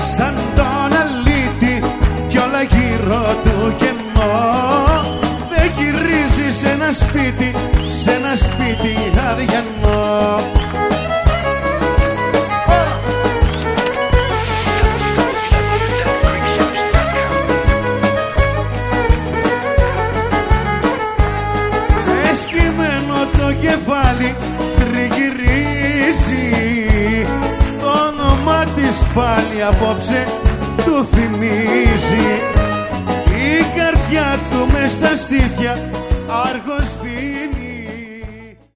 σαν τον αλήτη κι όλα γύρω του κενό. Δεν γυρίζει σε ένα σπίτι αδιανό. Εσκυμμένο το κεφάλι τριγυρίζει, το όνομα της πάλι απόψε του θυμίζει. Η καρδιά του μες στα στήθια άργος